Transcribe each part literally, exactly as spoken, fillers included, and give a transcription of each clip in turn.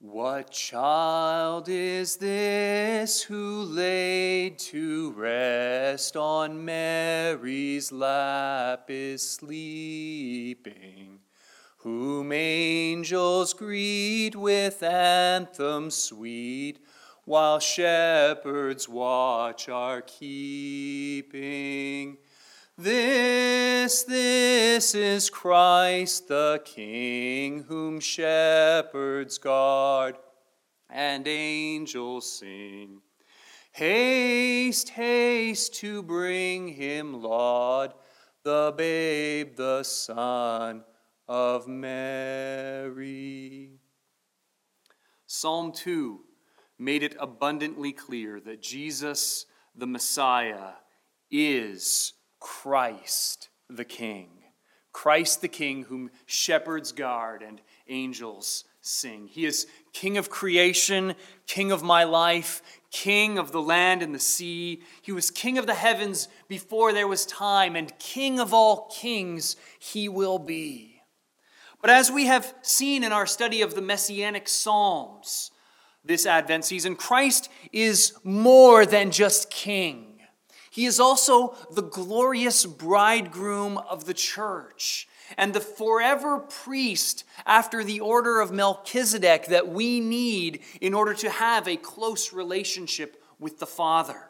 What child is this who laid to rest on Mary's lap is sleeping, whom angels greet with anthems sweet, while shepherds watch are keeping? This, this is Christ the King, whom shepherds guard and angels sing. Haste, haste to bring him laud, the babe, the Son of Mary. Psalm two made it abundantly clear that Jesus, the Messiah, is Christ the King. Christ the King whom shepherds guard and angels sing. He is King of creation, King of my life, King of the land and the sea. He was King of the heavens before there was time, and King of all kings he will be. But as we have seen in our study of the Messianic Psalms this Advent season, Christ is more than just King. He is also the glorious bridegroom of the church and the forever priest after the order of Melchizedek that we need in order to have a close relationship with the Father.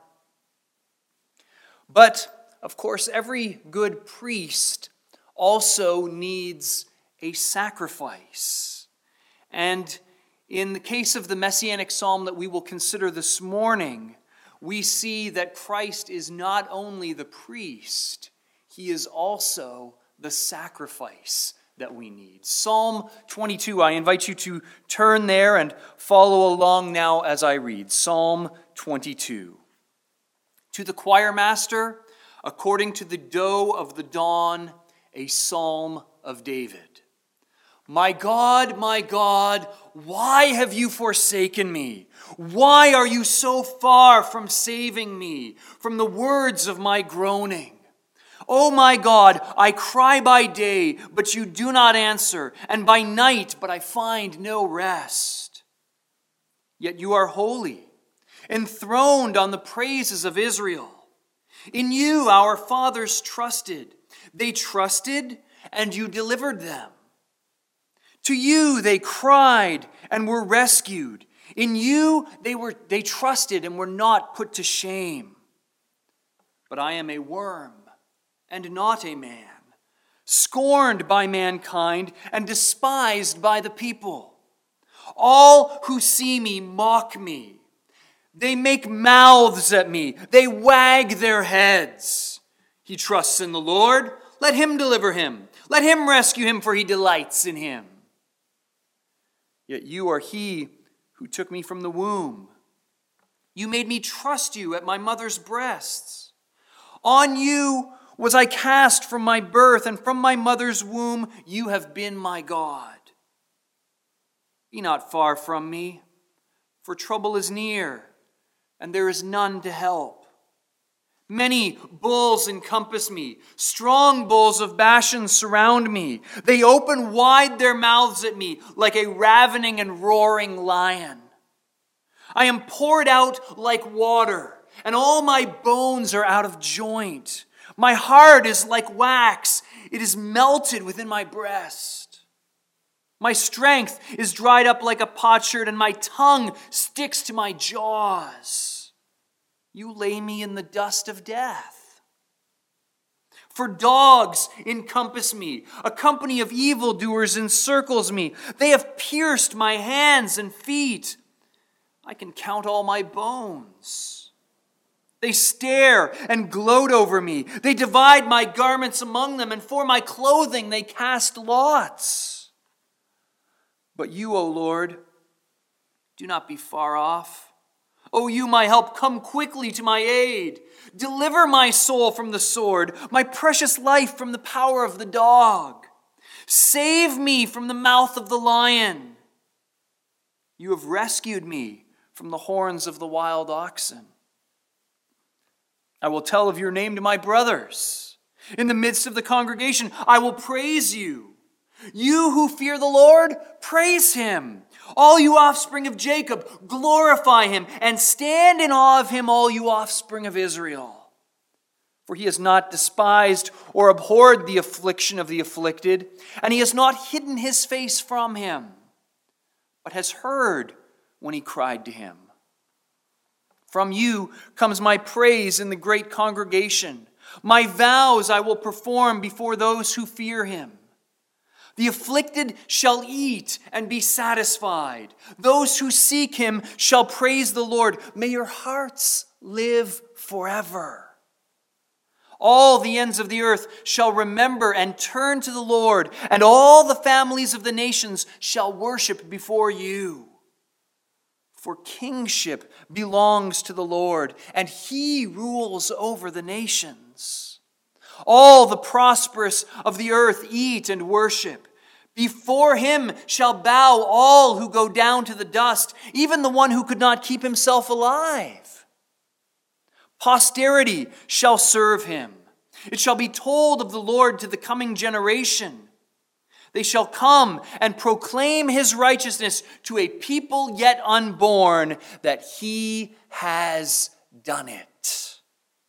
But, of course, every good priest also needs a sacrifice. And in the case of the Messianic Psalm that we will consider this morning, we see that Christ is not only the priest, he is also the sacrifice that we need. Psalm twenty-two, I invite you to turn there and follow along now as I read. Psalm twenty-two. To the choir master, according to the doe of the dawn, a psalm of David. My God, my God, why have you forsaken me? Why are you so far from saving me from the words of my groaning? Oh my God, I cry by day, but you do not answer, and by night, but I find no rest. Yet you are holy, enthroned on the praises of Israel. In you our fathers trusted. They trusted, and you delivered them. To you they cried and were rescued. In you they were they trusted and were not put to shame. But I am a worm and not a man, scorned by mankind and despised by the people. All who see me mock me. They make mouths at me. They wag their heads. He trusts in the Lord. Let him deliver him. Let him rescue him, for he delights in him. Yet you are he who took me from the womb. You made me trust you at my mother's breasts. On you was I cast from my birth, and from my mother's womb you have been my God. Be not far from me, for trouble is near, and there is none to help. Many bulls encompass me. Strong bulls of Bashan surround me. They open wide their mouths at me like a ravening and roaring lion. I am poured out like water, and all my bones are out of joint. My heart is like wax. It is melted within my breast. My strength is dried up like a potsherd, and my tongue sticks to my jaws. You lay me in the dust of death. For dogs encompass me. A company of evildoers encircles me. They have pierced my hands and feet. I can count all my bones. They stare and gloat over me. They divide my garments among them, and for my clothing they cast lots. But you, O Lord, do not be far off. O you, my help, come quickly to my aid. Deliver my soul from the sword, my precious life from the power of the dog. Save me from the mouth of the lion. You have rescued me from the horns of the wild oxen. I will tell of your name to my brothers. In the midst of the congregation, I will praise you. You who fear the Lord, praise him. All you offspring of Jacob, glorify him, and stand in awe of him, all you offspring of Israel. For he has not despised or abhorred the affliction of the afflicted, and he has not hidden his face from him, but has heard when he cried to him. From you comes my praise in the great congregation. My vows I will perform before those who fear him. The afflicted shall eat and be satisfied. Those who seek him shall praise the Lord. May your hearts live forever. All the ends of the earth shall remember and turn to the Lord, and all the families of the nations shall worship before you. For kingship belongs to the Lord, and he rules over the nations. All the prosperous of the earth eat and worship. Before him shall bow all who go down to the dust, even the one who could not keep himself alive. Posterity shall serve him. It shall be told of the Lord to the coming generation. They shall come and proclaim his righteousness to a people yet unborn, that he has done it.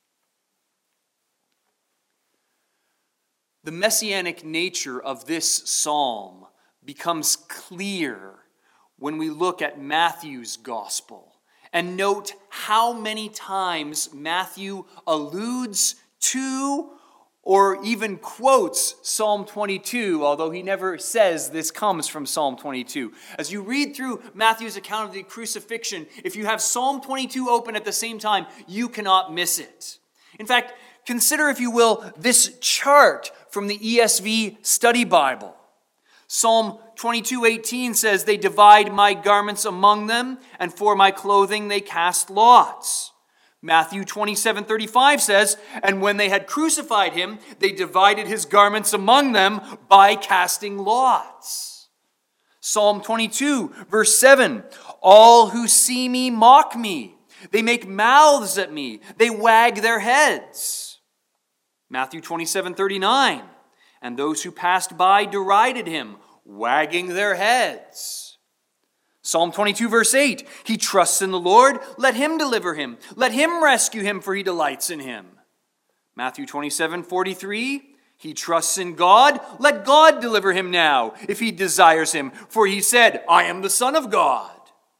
The messianic nature of this psalm becomes clear when we look at Matthew's gospel and note how many times Matthew alludes to or even quotes Psalm twenty-two, although he never says this comes from Psalm twenty-two. As you read through Matthew's account of the crucifixion, if you have Psalm twenty-two open at the same time, you cannot miss it. In fact, consider, if you will, this chart from the E S V Study Bible. Psalm twenty-two eighteen says, "They divide my garments among them, and for my clothing they cast lots." Matthew twenty-seven thirty-five says, "And when they had crucified him, they divided his garments among them by casting lots." Psalm twenty-two, verse seven, "All who see me mock me. They make mouths at me. They wag their heads." Matthew twenty-seven thirty-nine, "And those who passed by derided him, wagging their heads." Psalm twenty-two, verse eight, "He trusts in the Lord, let him deliver him. Let him rescue him, for he delights in him." Matthew twenty-seven forty-three, "He trusts in God, let God deliver him now, if he desires him, for he said, I am the Son of God."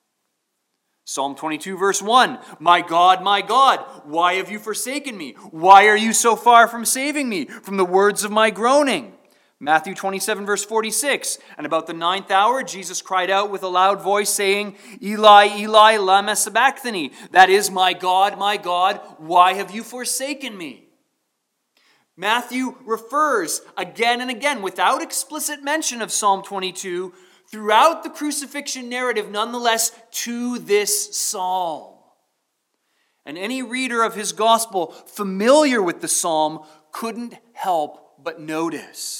Psalm twenty-two, verse one, "My God, my God, why have you forsaken me? Why are you so far from saving me from the words of my groaning?" Matthew twenty-seven, verse forty-six, "And about the ninth hour, Jesus cried out with a loud voice, saying, Eli, Eli, lama sabachthani? That is, my God, my God, why have you forsaken me?" Matthew refers again and again, without explicit mention of Psalm twenty-two, throughout the crucifixion narrative, nonetheless, to this psalm. And any reader of his gospel familiar with the psalm couldn't help but notice.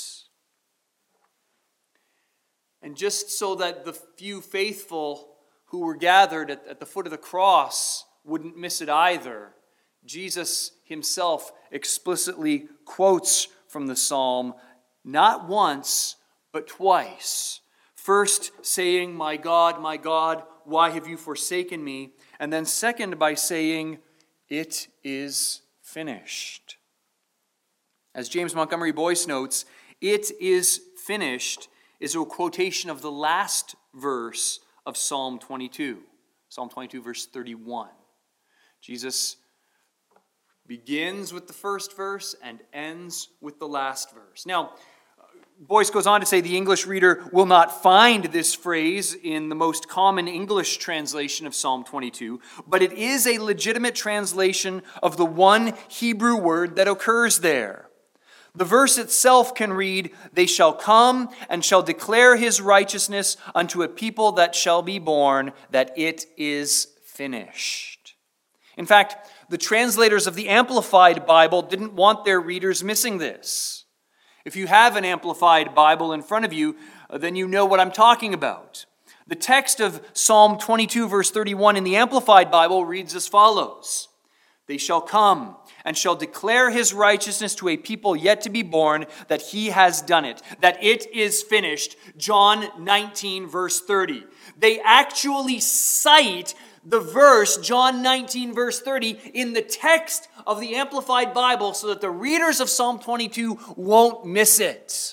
And just so that the few faithful who were gathered at, at the foot of the cross wouldn't miss it either, Jesus himself explicitly quotes from the psalm, not once, but twice. First saying, "My God, my God, why have you forsaken me?" And then second by saying, "It is finished." As James Montgomery Boyce notes, "It is finished" is a quotation of the last verse of Psalm twenty-two. Psalm twenty-two, verse thirty-one. Jesus begins with the first verse and ends with the last verse. Now, Boyce goes on to say the English reader will not find this phrase in the most common English translation of Psalm twenty-two, but it is a legitimate translation of the one Hebrew word that occurs there. The verse itself can read, "They shall come and shall declare his righteousness unto a people that shall be born, that it is finished." In fact, the translators of the Amplified Bible didn't want their readers missing this. If you have an Amplified Bible in front of you, then you know what I'm talking about. The text of Psalm twenty-two, verse thirty-one in the Amplified Bible reads as follows: "They shall come and shall declare his righteousness to a people yet to be born, that he has done it, that it is finished. John nineteen, verse thirty. They actually cite the verse, John nineteen, verse thirty, in the text of the Amplified Bible so that the readers of Psalm twenty-two won't miss it.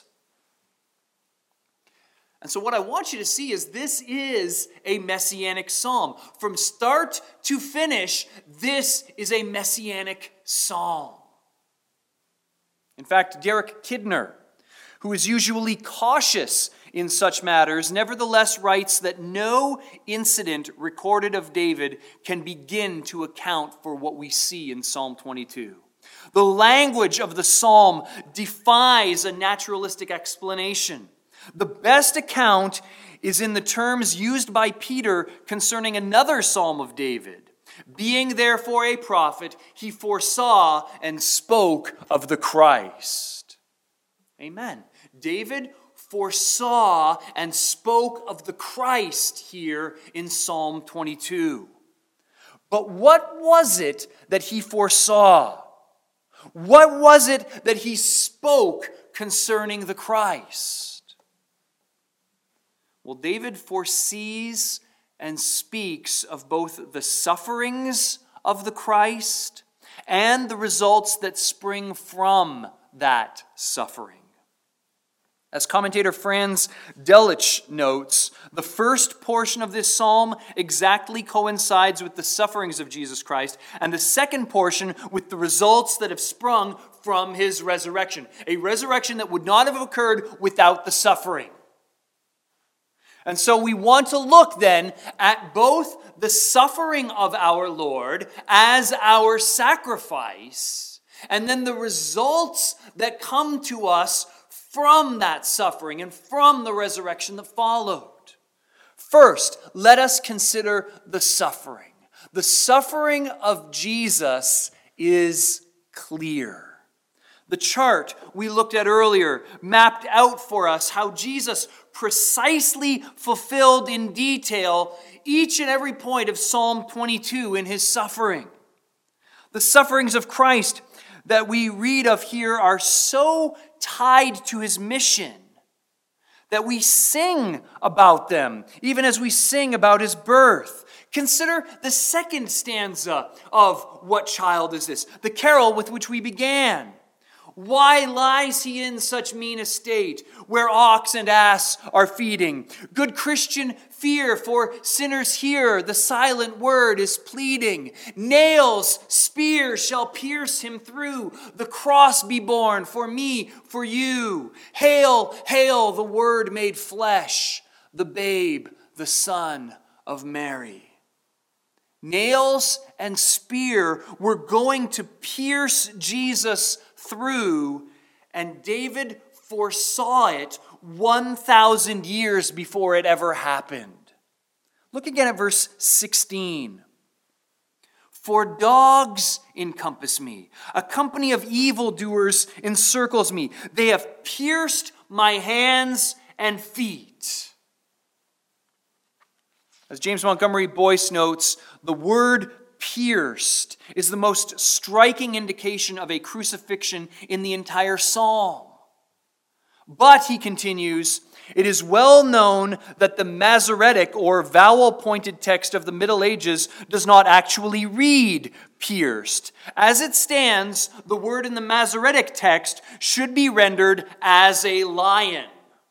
And so what I want you to see is this is a messianic psalm. From start to finish, this is a messianic psalm. In fact, Derek Kidner, who is usually cautious in such matters, nevertheless writes that no incident recorded of David can begin to account for what we see in Psalm twenty-two. The language of the psalm defies a naturalistic explanation. The best account is in the terms used by Peter concerning another psalm of David. Being therefore a prophet, he foresaw and spoke of the Christ. Amen. David foresaw and spoke of the Christ here in Psalm twenty-two. But what was it that he foresaw? What was it that he spoke concerning the Christ? Well, David foresees and speaks of both the sufferings of the Christ and the results that spring from that suffering. As commentator Franz Delitzsch notes, the first portion of this psalm exactly coincides with the sufferings of Jesus Christ, and the second portion with the results that have sprung from his resurrection. A resurrection that would not have occurred without the suffering. And so we want to look then at both the suffering of our Lord as our sacrifice, and then the results that come to us from that suffering and from the resurrection that followed. First, let us consider the suffering. The suffering of Jesus is clear. The chart we looked at earlier mapped out for us how Jesus precisely fulfilled in detail each and every point of Psalm twenty-two in his suffering. The sufferings of Christ that we read of here are so tied to his mission that we sing about them, even as we sing about his birth. Consider the second stanza of What Child Is This? The carol with which we began. Why lies he in such mean estate, where ox and ass are feeding? Good Christian, fear, for sinners hear, the silent word is pleading. Nails, spears shall pierce him through, the cross be borne for me, for you. Hail, hail, the word made flesh, the babe, the Son of Mary. Nails and spear were going to pierce Jesus through, and David foresaw it one thousand years before it ever happened. Look again at verse sixteen. For dogs encompass me, a company of evildoers encircles me. They have pierced my hands and feet. As James Montgomery Boyce notes, the word pierced is the most striking indication of a crucifixion in the entire psalm. But, he continues, it is well known that the Masoretic or vowel-pointed text of the Middle Ages does not actually read pierced. As it stands, the word in the Masoretic text should be rendered as a lion.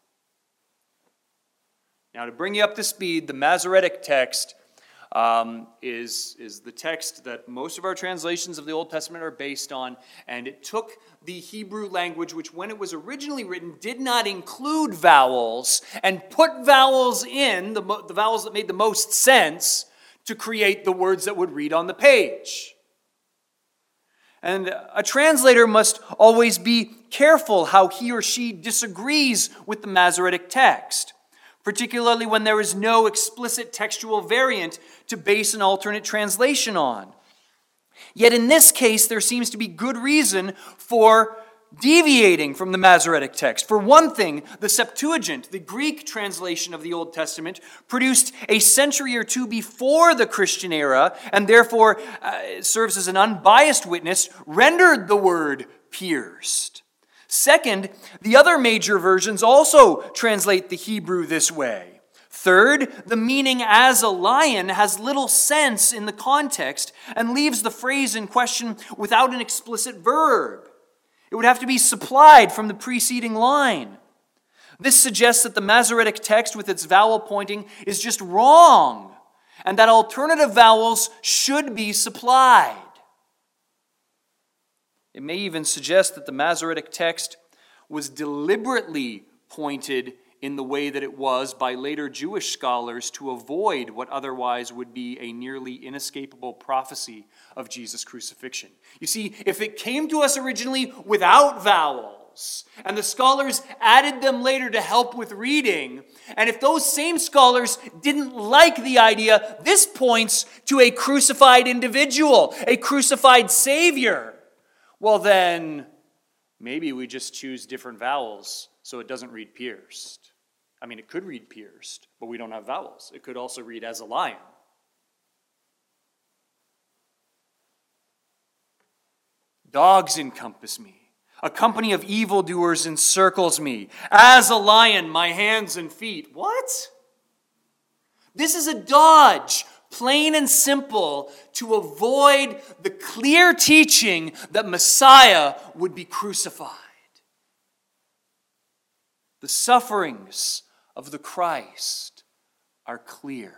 Now, to bring you up to speed, the Masoretic text um, is, is the text that most of our translations of the Old Testament are based on, and it took the Hebrew language, which when it was originally written did not include vowels, and put vowels in, the, the vowels that made the most sense, to create the words that would read on the page. And a translator must always be careful how he or she disagrees with the Masoretic text, particularly when there is no explicit textual variant to base an alternate translation on. Yet in this case, there seems to be good reason for deviating from the Masoretic text. For one thing, the Septuagint, the Greek translation of the Old Testament, produced a century or two before the Christian era, and therefore uh, serves as an unbiased witness, rendered the word pierced. Second, the other major versions also translate the Hebrew this way. Third, the meaning as a lion has little sense in the context and leaves the phrase in question without an explicit verb. It would have to be supplied from the preceding line. This suggests that the Masoretic text with its vowel pointing is just wrong, and that alternative vowels should be supplied. It may even suggest that the Masoretic text was deliberately pointed in the way that it was by later Jewish scholars to avoid what otherwise would be a nearly inescapable prophecy of Jesus' crucifixion. You see, if it came to us originally without vowels, and the scholars added them later to help with reading, and if those same scholars didn't like the idea, this points to a crucified individual, a crucified Savior, well then, maybe we just choose different vowels so it doesn't read pierced. I mean, it could read pierced, but we don't have vowels. It could also read as a lion. Dogs encompass me. A company of evildoers encircles me. As a lion, my hands and feet. What? This is a dodge, plain and simple, to avoid the clear teaching that Messiah would be crucified. The sufferings of the Christ are clear.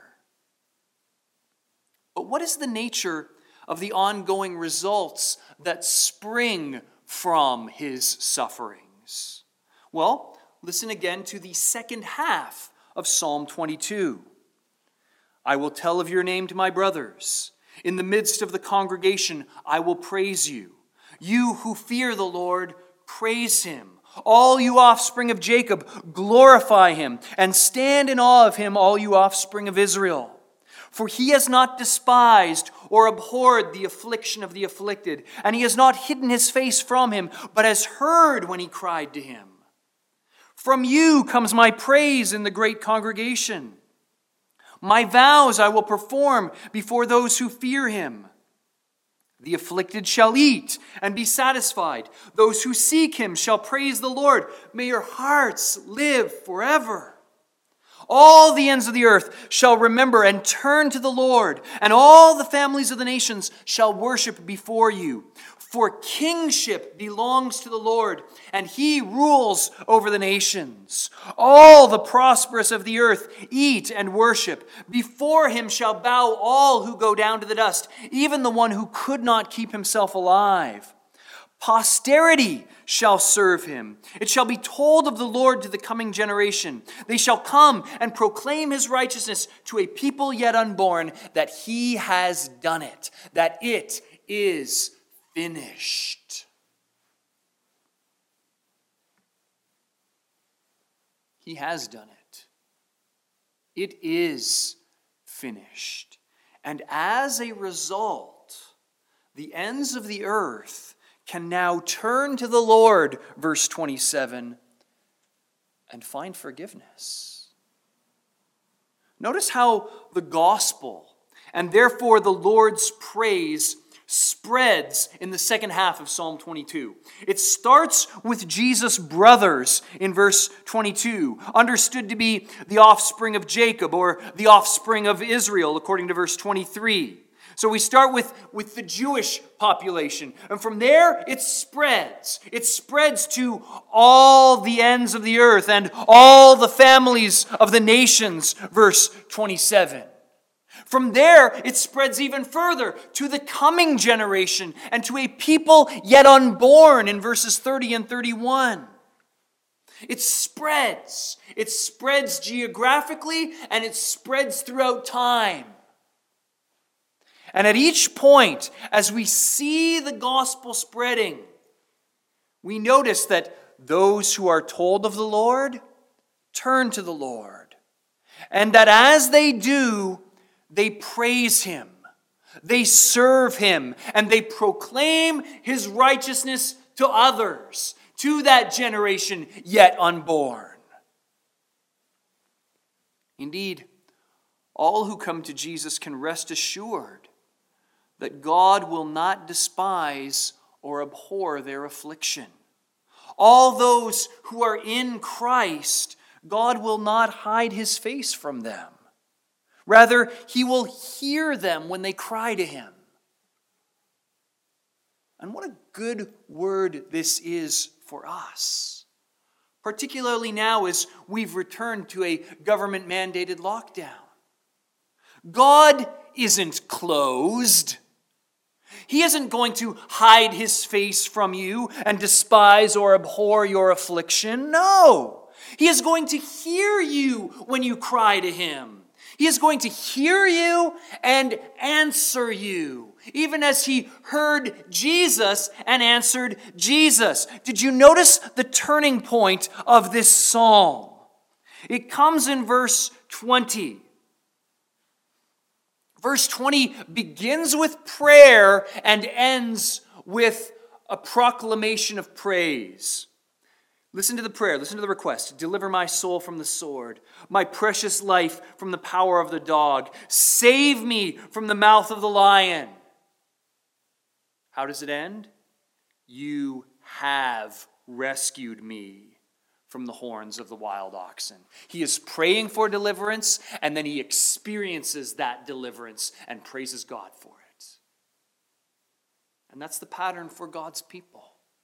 But what is the nature of the ongoing results that spring from his sufferings? Well, listen again to the second half of Psalm twenty-two. I will tell of your name to my brothers. In the midst of the congregation, I will praise you. You who fear the Lord, praise him. All you offspring of Jacob, glorify him, and stand in awe of him, all you offspring of Israel. For he has not despised or abhorred the affliction of the afflicted, and he has not hidden his face from him, but has heard when he cried to him. From you comes my praise in the great congregation. My vows I will perform before those who fear him. The afflicted shall eat and be satisfied. Those who seek him shall praise the Lord. May your hearts live forever. All the ends of the earth shall remember and turn to the Lord, and all the families of the nations shall worship before you. For kingship belongs to the Lord, and he rules over the nations. All the prosperous of the earth eat and worship. Before him shall bow all who go down to the dust, even the one who could not keep himself alive. Posterity shall serve him. It shall be told of the Lord to the coming generation. They shall come and proclaim his righteousness to a people yet unborn, that he has done it, that it is finished. He has done it. It is finished. And as a result, the ends of the earth can now turn to the Lord, verse twenty-seven, and find forgiveness. Notice how the gospel, and therefore the Lord's praise, spreads in the second half of Psalm twenty-two. It starts with Jesus' brothers in verse twenty-two, understood to be the offspring of Jacob or the offspring of Israel, according to verse twenty-three. So we start with, with the Jewish population, and from there it spreads. It spreads to all the ends of the earth and all the families of the nations, verse twenty-seven. From there, it spreads even further to the coming generation and to a people yet unborn in verses thirty and thirty-one. It spreads. It spreads geographically and it spreads throughout time. And at each point, as we see the gospel spreading, we notice that those who are told of the Lord turn to the Lord. And that as they do, they praise him, they serve him, and they proclaim his righteousness to others, to that generation yet unborn. Indeed, all who come to Jesus can rest assured that God will not despise or abhor their affliction. All those who are in Christ, God will not hide his face from them. Rather, he will hear them when they cry to him. And what a good word this is for us, particularly now as we've returned to a government-mandated lockdown. God isn't closed. He isn't going to hide his face from you and despise or abhor your affliction. No, he is going to hear you when you cry to him. He is going to hear you and answer you, even as he heard Jesus and answered Jesus. Did you notice the turning point of this psalm? It comes in verse twenty. Verse twenty begins with prayer and ends with a proclamation of praise. Listen to the prayer, listen to the request. Deliver my soul from the sword, my precious life from the power of the dog. Save me from the mouth of the lion. How does it end? You have rescued me from the horns of the wild oxen. He is praying for deliverance, and then he experiences that deliverance and praises God for it. And that's the pattern for God's people.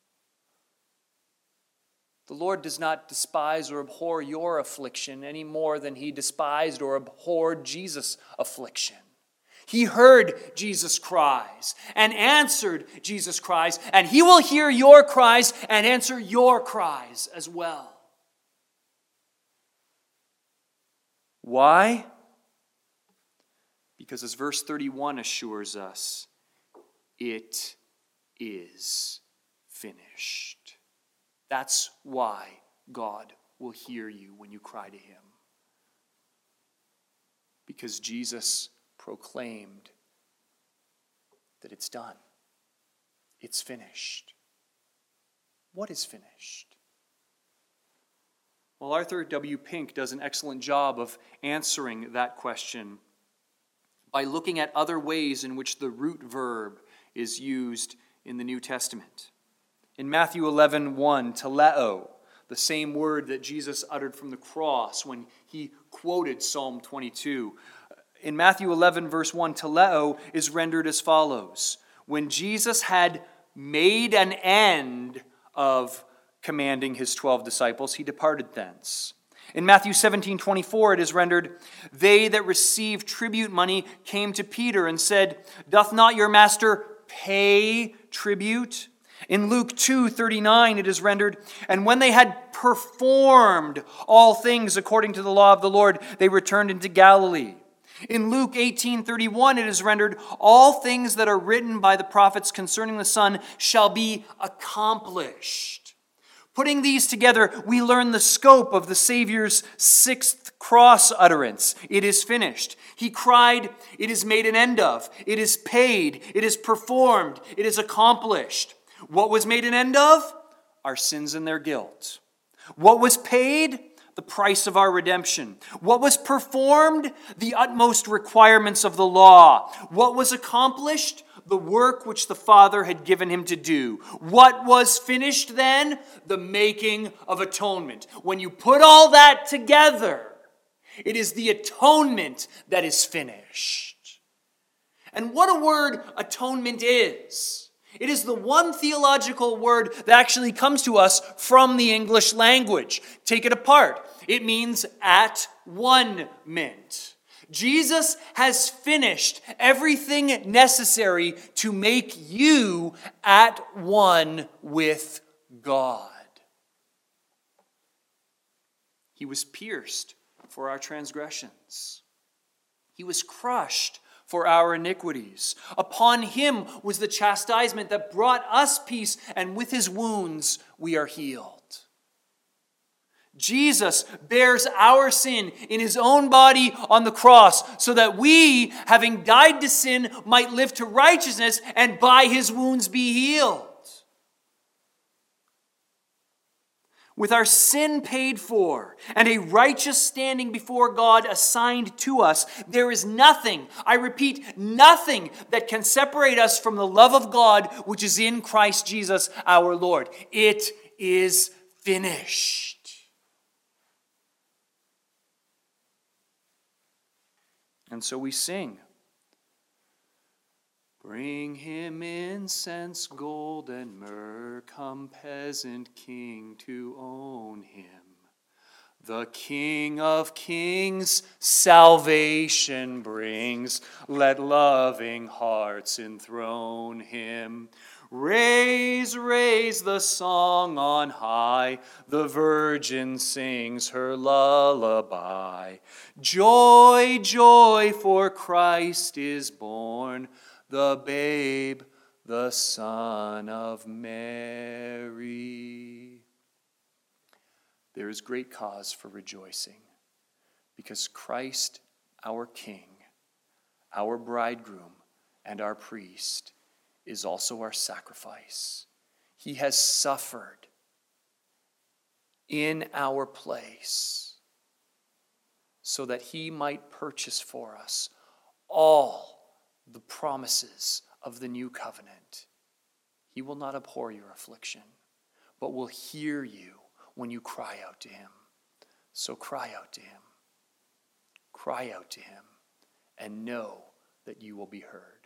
The Lord does not despise or abhor your affliction any more than he despised or abhorred Jesus' affliction. He heard Jesus' cries and answered Jesus' cries, and he will hear your cries and answer your cries as well. Why? Because as verse thirty-one assures us, it is finished. That's why God will hear you when you cry to him. Because Jesus proclaimed that it's done. It's finished. What is finished? Well, Arthur W. Pink does an excellent job of answering that question by looking at other ways in which the root verb is used in the New Testament. In Matthew eleven one, teleo, the same word that Jesus uttered from the cross when he quoted Psalm twenty-two. In Matthew eleven verse one, teleo is rendered as follows. When Jesus had made an end of commanding his twelve disciples, he departed thence. In Matthew seventeen twenty-four, it is rendered, they that received tribute money came to Peter and said, doth not your master pay tribute? In Luke two thirty-nine, it is rendered, and when they had performed all things according to the law of the Lord, they returned into Galilee. In Luke eighteen thirty-one, it is rendered, all things that are written by the prophets concerning the Son shall be accomplished. Putting these together, we learn the scope of the Savior's sixth cross utterance. It is finished. He cried, it is made an end of. It is paid. It is performed. It is accomplished. What was made an end of? Our sins and their guilt. What was paid? The price of our redemption. What was performed? The utmost requirements of the law. What was accomplished? The work which the Father had given him to do. What was finished then? The making of atonement. When you put all that together, it is the atonement that is finished. And what a word atonement is. It is the one theological word that actually comes to us from the English language. Take it apart. It means at one-ment. Jesus has finished everything necessary to make you at one with God. He was pierced for our transgressions. He was crushed for our iniquities. Upon him was the chastisement that brought us peace, and with his wounds we are healed. Jesus bears our sin in his own body on the cross so that we, having died to sin, might live to righteousness and by his wounds be healed. with our sin paid for, and a righteous standing before God assigned to us, there is nothing, I repeat, nothing that can separate us from the love of God which is in Christ Jesus our Lord. It is finished. And so we sing, bring him incense, gold, and myrrh, come peasant king to own him. The King of kings salvation brings, let loving hearts enthrone him. Raise, raise the song on high, the virgin sings her lullaby. Joy, joy, for Christ is born, the babe, the Son of Mary. There is great cause for rejoicing, because Christ, our King, our bridegroom, and our priest, is also our sacrifice. He has suffered in our place so that he might purchase for us all the promises of the new covenant. He will not abhor your affliction, but will hear you when you cry out to him. So cry out to him. Cry out to him and know that you will be heard.